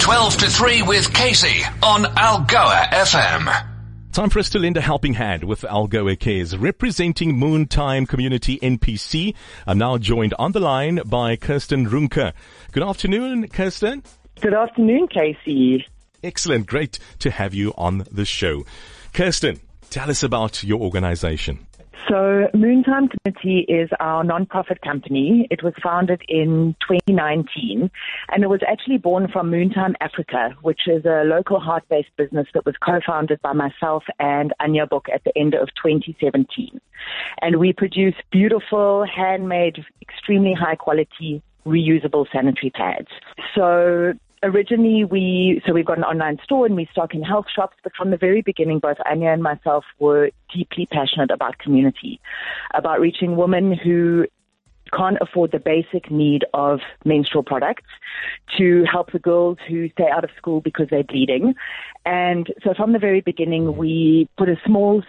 12 to 3 with Casey on Algoa FM. Time for us to lend a helping hand with Algoa Cares, representing Moontime Community NPC. I'm now joined on the line by Kirsten Runke. Good afternoon, Kirsten. Good afternoon, Casey. Excellent. Great to have you on the show. Kirsten, tell us about your organization. So Moontime Community is our non-profit company. It was founded in 2019, and it was actually born from Moontime Africa, which is a local heart-based business that was co-founded by myself and Anya Book at the end of 2017. And we produce beautiful, handmade, extremely high-quality, reusable sanitary pads. So originally, we've got an online store and we stock in health shops, but from the very beginning, both Anya and myself were deeply passionate about community, about reaching women who can't afford the basic need of menstrual products, to help the girls who stay out of school because they're bleeding. And so from the very beginning, we put a small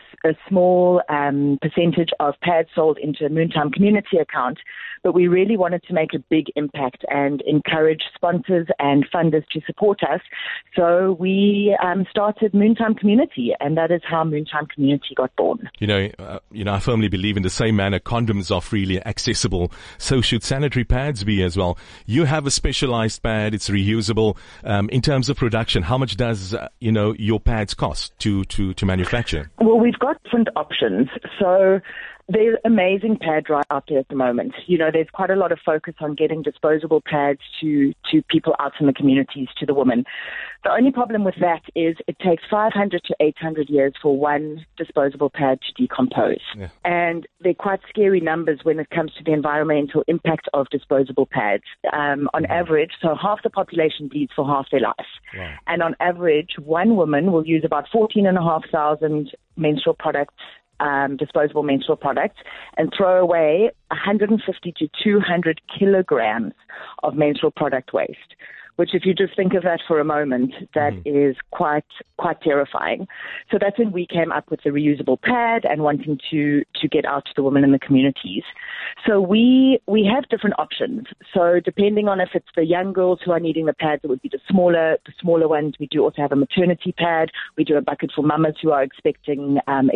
percentage of pads sold into a Moontime Community account, but we really wanted to make a big impact and encourage sponsors and funders to support us. So we started Moontime Community, and that is how Moontime Community got born. I firmly believe in the same manner condoms are freely accessible, so should sanitary pads be as well. You have a specialized pad; it's reusable. In terms of production, how much does your pads cost to manufacture? Well, we've got different options. So there's amazing pad right out there at the moment. There's quite a lot of focus on getting disposable pads to people out in the communities, to the women. The only problem with that is it takes 500 to 800 years for one disposable pad to decompose. Yeah. And they're quite scary numbers when it comes to the environmental impact of disposable pads. On average, so half the population bleeds for half their life. Wow. And on average, one woman will use about 14,500 menstrual products, disposable menstrual products, and throw away 150 to 200 kilograms of menstrual product waste, which if you just think of that for a moment, that is quite terrifying. So that's when we came up with the reusable pad and wanting to get out to the women in the communities. So we have different options. So depending on if it's the young girls who are needing the pads, it would be the smaller ones. We do also have a maternity pad. We do a bucket for mamas who are expecting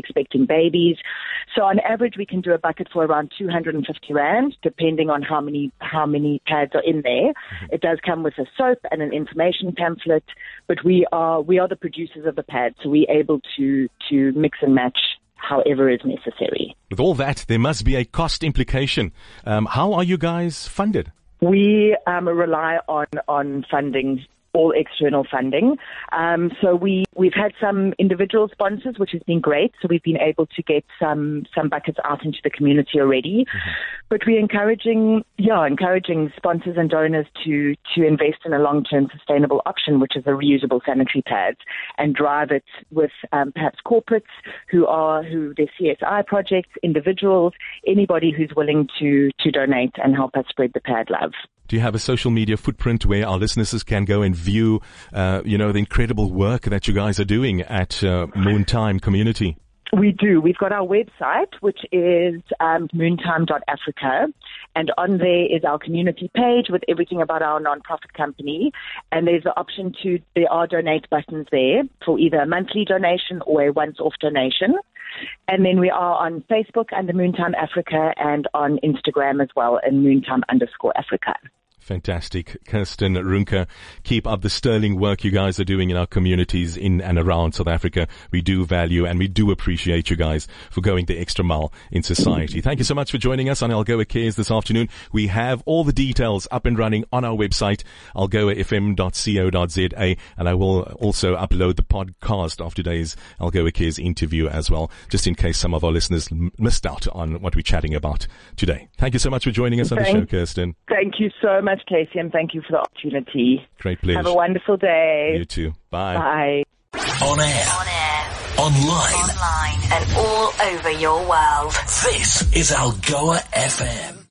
babies. So on average, we can do a bucket for around 250 rand, depending on how many pads are in there. It does come with a soap and an information pamphlet, but we are the producers of the pad, so we're able to mix and match however is necessary. With all that, there must be a cost implication. How are you guys funded? We rely on funding, all external funding. So we've had some individual sponsors, which has been great. So we've been able to get some buckets out into the community already. But we're encouraging sponsors and donors to invest in a long-term sustainable option, which is a reusable sanitary pads, and drive it with perhaps corporates who their CSI projects, individuals, anybody who's willing to donate and help us spread the pad love. Do you have a social media footprint where our listeners can go and view, the incredible work that you guys are doing at Moontime Community? We do. We've got our website, which is moontime.africa, and on there is our community page with everything about our non-profit company, and there are donate buttons there for either a monthly donation or a once-off donation. And then we are on Facebook under Moontime Africa and on Instagram as well in Moontime_Africa. Fantastic. Kirsten Runke, keep up the sterling work you guys are doing in our communities in and around South Africa. We do value and we do appreciate you guys for going the extra mile in society. Thank you so much for joining us on Algoa Cares this afternoon. We have all the details up and running on our website, algoafm.co.za, and I will also upload the podcast of today's Algoa Cares interview as well, just in case some of our listeners missed out on what we're chatting about today. Thank you so much for joining us on the show, Kirsten. Thank you so much, Casey, and thank you for the opportunity. Great pleasure. Have a wonderful day. You too. Bye. Bye. On air, online, and all over your world. This is Algoa FM.